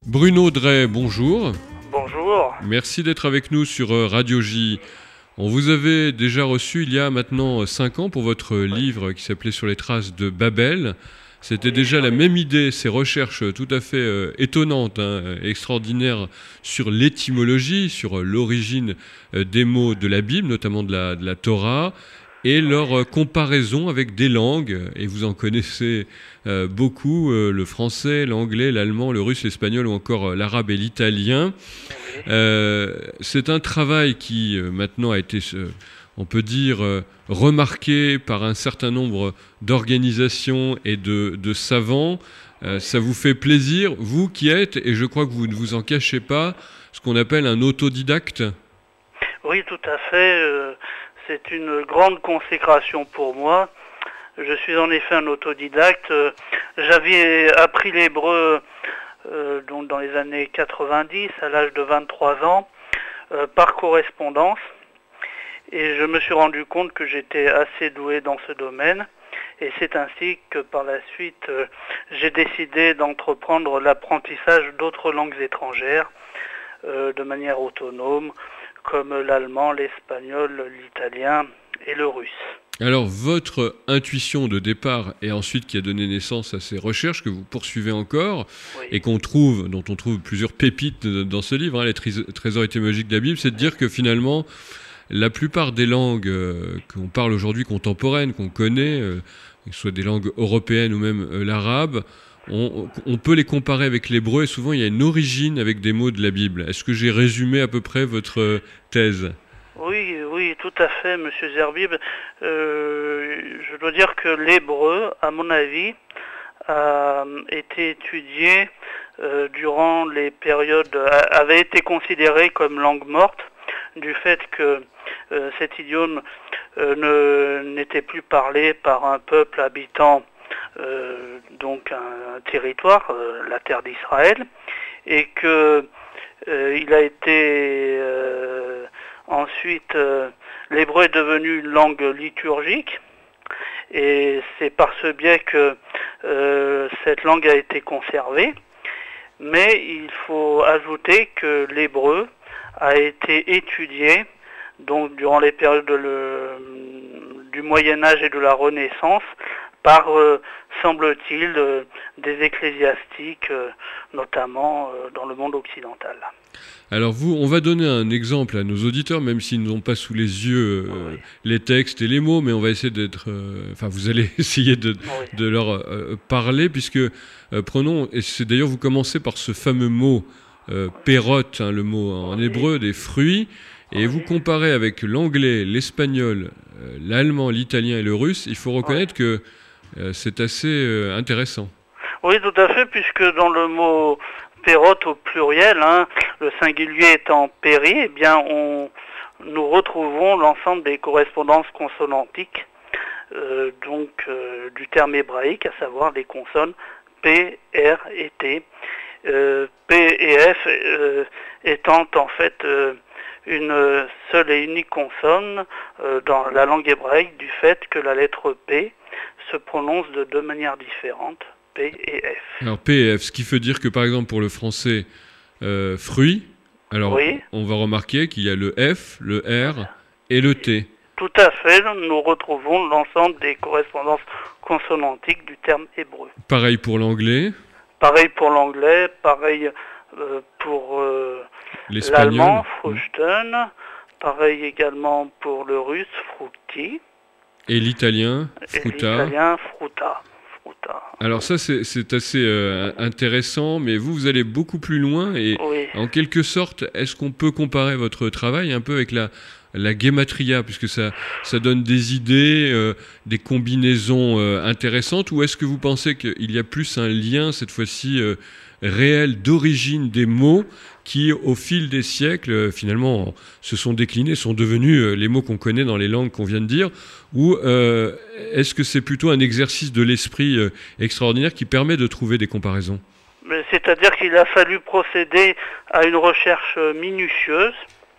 Bruno Drey, bonjour. Bonjour. Merci d'être avec nous sur Radio J. On vous avait déjà reçu il y a maintenant 5 ans pour votre livre qui s'appelait Sur les traces de Babel. C'était déjà la même idée, ces recherches tout à fait étonnantes, extraordinaires sur l'étymologie, sur l'origine des mots de la Bible, notamment de la Torah, et leur comparaison avec des langues. Et vous en connaissez beaucoup, le français, l'anglais, l'allemand, le russe, l'espagnol ou encore l'arabe et l'italien. C'est un travail qui maintenant a été, on peut dire, remarqué par un certain nombre d'organisations et de savants. Ça vous fait plaisir, vous qui êtes, et je crois que vous ne vous en cachez pas, ce qu'on appelle un autodidacte. Oui, tout à fait. C'est une grande consécration pour moi. Je suis en effet un autodidacte. J'avais appris l'hébreu donc dans les années 90, à l'âge de 23 ans, par correspondance. Et je me suis rendu compte que j'étais assez doué dans ce domaine. Et c'est ainsi que par la suite, j'ai décidé d'entreprendre l'apprentissage d'autres langues étrangères de manière autonome, comme l'allemand, l'espagnol, l'italien et le russe. Alors, votre intuition de départ et ensuite qui a donné naissance à ces recherches que vous poursuivez encore et dont on trouve plusieurs pépites dans ce livre, les trésors étymologiques de la Bible, c'est de dire que finalement, la plupart des langues qu'on parle aujourd'hui contemporaines, qu'on connaît, que ce soit des langues européennes ou même l'arabe, on peut les comparer avec l'hébreu et souvent il y a une origine avec des mots de la Bible. Est-ce que j'ai résumé à peu près votre thèse ? Oui, tout à fait, Monsieur Zerbib. Je dois dire que l'hébreu, à mon avis, a été étudié durant les périodes, avait été considéré comme langue morte, du fait que cet idiome n'était plus parlé par un peuple habitant donc un territoire, la terre d'Israël, et que il a été ensuite l'hébreu est devenu une langue liturgique, et c'est par ce biais que cette langue a été conservée. Mais il faut ajouter que l'hébreu a été étudié donc durant les périodes du Moyen-Âge et de la Renaissance par, semble-t-il, des ecclésiastiques, notamment dans le monde occidental. Alors on va donner un exemple à nos auditeurs, même s'ils n'ont pas sous les yeux les textes et les mots, mais on va essayer vous allez essayer de leur parler, puisque prenons, et c'est d'ailleurs vous commencez par ce fameux mot perot, le mot en hébreu des fruits, et vous comparez avec l'anglais, l'espagnol, l'allemand, l'italien et le russe. Il faut reconnaître que c'est assez intéressant. Oui, tout à fait, puisque dans le mot perot au pluriel, le singulier étant péri, eh bien nous retrouvons l'ensemble des correspondances consonantiques du terme hébraïque, à savoir les consonnes P, R et T. P et F étant en fait une seule et unique consonne dans la langue hébraïque, du fait que la lettre P se prononce de deux manières différentes, P et F. Alors P et F, ce qui veut dire que par exemple pour le français fruit, alors on va remarquer qu'il y a le F, le R et le T. Tout à fait, nous retrouvons l'ensemble des correspondances consonantiques du terme hébreu. Pareil pour l'anglais. Pareil pour l'anglais, pareil pour l'allemand, Fruchten, pareil également pour le russe, Fructi. Et l'italien, Fruta. Alors ça, c'est assez intéressant, mais vous allez beaucoup plus loin et en quelque sorte, est-ce qu'on peut comparer votre travail un peu avec la gematria, puisque ça donne des idées, des combinaisons intéressantes, ou est-ce que vous pensez qu'il y a plus un lien, cette fois-ci, réel d'origine des mots qui, au fil des siècles, finalement, se sont déclinés, sont devenus les mots qu'on connaît dans les langues qu'on vient de dire, ou est-ce que c'est plutôt un exercice de l'esprit extraordinaire qui permet de trouver des comparaisons ? C'est-à-dire qu'il a fallu procéder à une recherche minutieuse,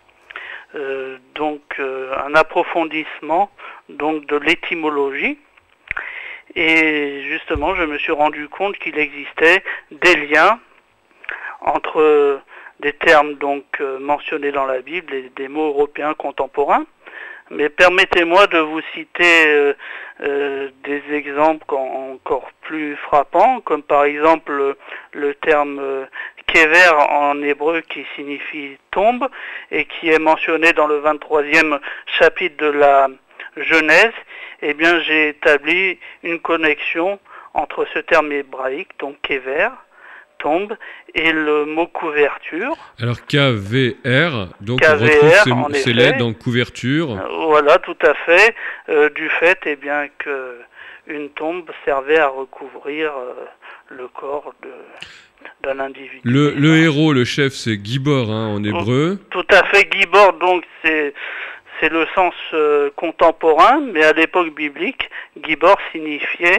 un approfondissement de l'étymologie, et justement je me suis rendu compte qu'il existait des liens entre des termes donc mentionnés dans la Bible et des mots européens contemporains. Mais permettez-moi de vous citer des exemples encore plus frappants, comme par exemple le terme kever en hébreu qui signifie tombe et qui est mentionné dans le 23e chapitre de la Genèse. Eh bien, j'ai établi une connexion entre ce terme hébraïque, donc kever, tombe, et le mot couverture. Alors KVR, donc KVR, on retrouve ces lettres dans couverture. Voilà, tout à fait, du fait bien que une tombe servait à recouvrir le corps d'un individu. Le héros, le chef, c'est Gibor en hébreu. Tout à fait, Gibor, donc c'est le sens contemporain, mais à l'époque biblique, Gibor signifiait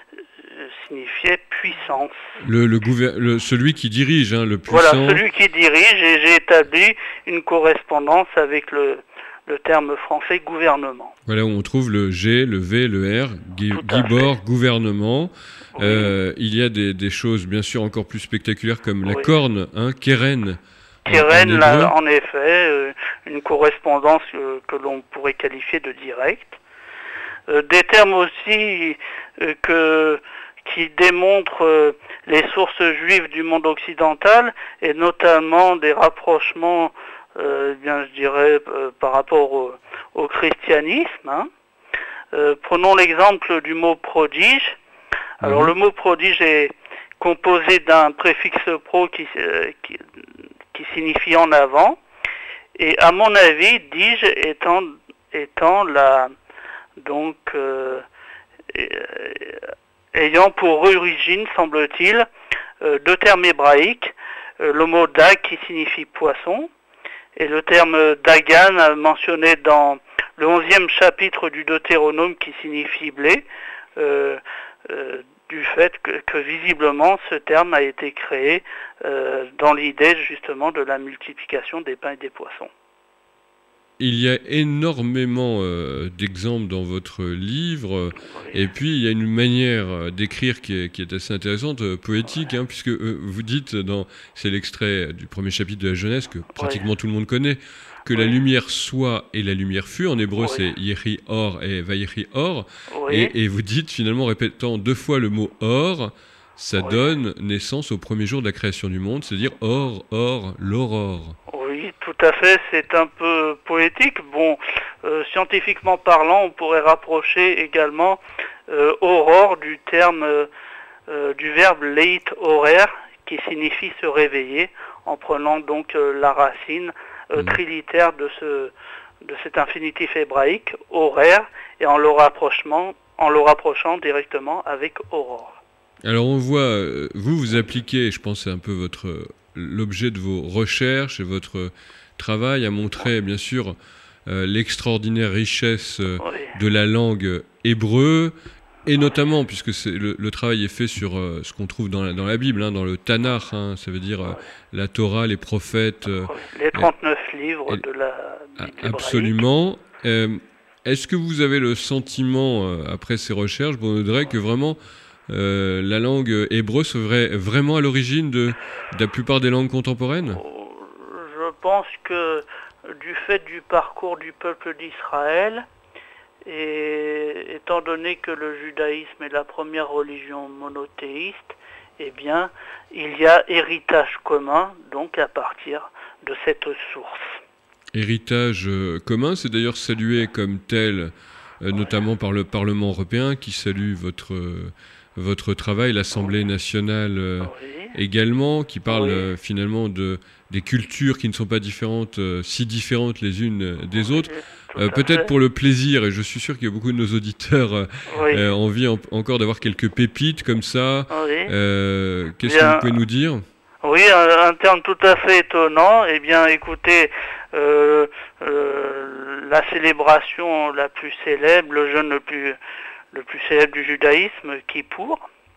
puissance. Celui qui dirige, le puissant. Voilà, celui qui dirige, et j'ai établi une correspondance avec le terme français gouvernement. Voilà où on trouve le G, le V, le R, Gibor, gouvernement. Oui. Il y a des choses bien sûr encore plus spectaculaires comme la corne, Keren. Keren, là, en effet, une correspondance que l'on pourrait qualifier de directe. Des termes aussi qui démontrent les sources juives du monde occidental et notamment des rapprochements, je dirais, par rapport au christianisme. Prenons l'exemple du mot prodige. Alors le mot prodige est composé d'un préfixe pro qui signifie en avant, et à mon avis, dige étant ayant pour origine, semble-t-il, deux termes hébraïques, le mot dag qui signifie poisson, et le terme dagan mentionné dans le 11e chapitre du Deutéronome qui signifie blé, du fait que visiblement ce terme a été créé dans l'idée justement de la multiplication des pains et des poissons. Il y a énormément d'exemples dans votre livre, et puis il y a une manière d'écrire qui est assez intéressante, poétique, puisque vous dites, c'est l'extrait du premier chapitre de la Genèse que pratiquement tout le monde connaît, que la lumière soit et la lumière fut. En hébreu, c'est Yehi Or et Vayehi Or, et vous dites finalement, répétant deux fois le mot Or, ça donne naissance au premier jour de la création du monde, c'est-à-dire Or, l'aurore. Oui, tout à fait, c'est un peu poétique. Bon, scientifiquement parlant, on pourrait rapprocher également aurore du terme, du verbe leit horer, qui signifie se réveiller, en prenant donc la racine trilitère de cet infinitif hébraïque, horaire, et en le rapprochant directement avec aurore. Alors on voit, vous appliquez, je pense c'est un peu l'objet de vos recherches et votre travail à montrer bien sûr l'extraordinaire richesse de la langue hébreu, et notamment puisque le travail est fait sur ce qu'on trouve dans la Bible, dans le Tanakh, ça veut dire la Torah, les prophètes. Les 39 livres de la Bible hébraïque. Absolument. Est-ce que vous avez le sentiment, après ces recherches, Audrey, que vraiment la langue hébreu serait vraiment à l'origine de la plupart des langues contemporaines ? Je pense que du fait du parcours du peuple d'Israël, et étant donné que le judaïsme est la première religion monothéiste, eh bien, il y a héritage commun, donc à partir de cette source. Héritage commun, c'est d'ailleurs salué comme tel, notamment par le Parlement européen, qui salue votre travail, l'Assemblée nationale également, qui parle finalement des cultures qui ne sont pas si différentes les unes des autres. Peut-être pour le plaisir, et je suis sûr qu'il y a beaucoup de nos auditeurs ont envie encore d'avoir quelques pépites comme ça. Qu'est-ce que vous pouvez nous dire ? Oui, un terme tout à fait étonnant. Eh bien, écoutez, la célébration la plus célèbre, le jeûne le plus célèbre du judaïsme, Kippour.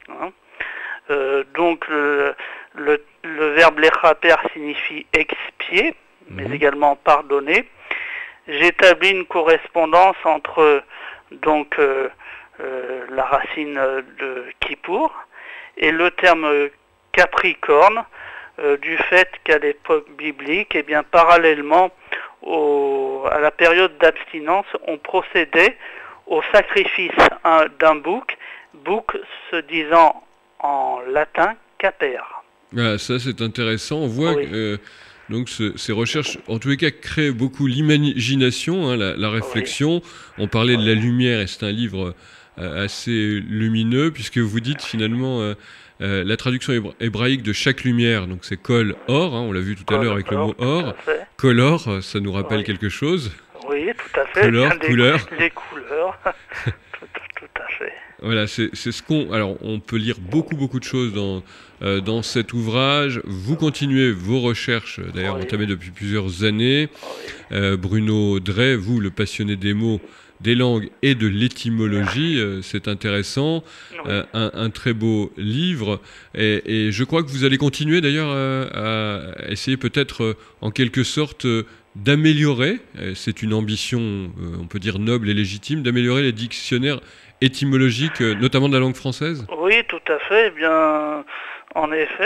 Donc, le verbe lechaper signifie expier, mais également pardonner. J'établis une correspondance entre donc la racine de Kippour et le terme capricorne, du fait qu'à l'époque biblique, eh bien, parallèlement à la période d'abstinence, on procédait au sacrifice d'un bouc se disant en latin caper. Ah, ça c'est intéressant. On voit que donc ces recherches, en tous les cas, créent beaucoup l'imagination, hein, la réflexion. On parlait de la lumière et c'est un livre assez lumineux puisque vous dites finalement la traduction hébraïque de chaque lumière, donc c'est kol or, hein, on l'a vu tout à l'heure avec le mot or. Color, ça nous rappelle quelque chose. Oui, tout à fait. Color, couleur. Les couleurs. tout à fait. Voilà, c'est ce qu'on. Alors, on peut lire beaucoup de choses dans cet ouvrage. Vous continuez vos recherches, d'ailleurs entamées depuis plusieurs années. Bruno Drey, vous, le passionné des mots, des langues et de l'étymologie, c'est intéressant. Un très beau livre. Et je crois que vous allez continuer, d'ailleurs, à essayer peut-être, en quelque sorte, d'améliorer. C'est une ambition, on peut dire noble et légitime, d'améliorer les dictionnaires étymologique, notamment de la langue française? Oui, tout à fait. Eh bien, en effet,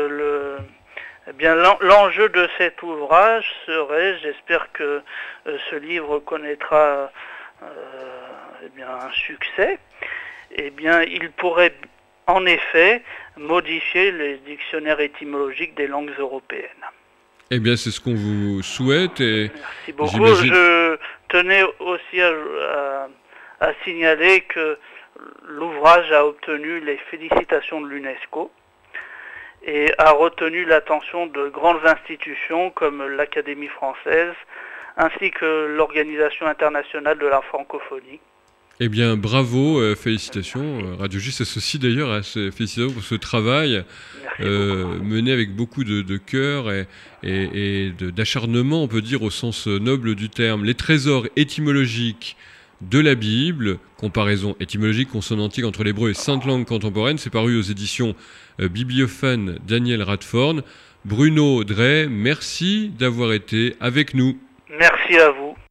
l'enjeu de cet ouvrage serait, j'espère que ce livre connaîtra un succès, eh bien, il pourrait en effet modifier les dictionnaires étymologiques des langues européennes. Eh bien, c'est ce qu'on vous souhaite. Et merci beaucoup. Je tenais aussi à signaler que l'ouvrage a obtenu les félicitations de l'UNESCO et a retenu l'attention de grandes institutions comme l'Académie française ainsi que l'Organisation internationale de la francophonie. Eh bien, bravo, félicitations. Radio J s'associe d'ailleurs à ces félicitations pour ce travail mené avec beaucoup de cœur et d'acharnement, on peut dire, au sens noble du terme. Les trésors étymologiques de la Bible, comparaison étymologique consonantique entre l'hébreu et sainte langue contemporaine, c'est paru aux éditions Bibliophone Daniel Radford. Bruno Drey, merci d'avoir été avec nous. Merci à vous.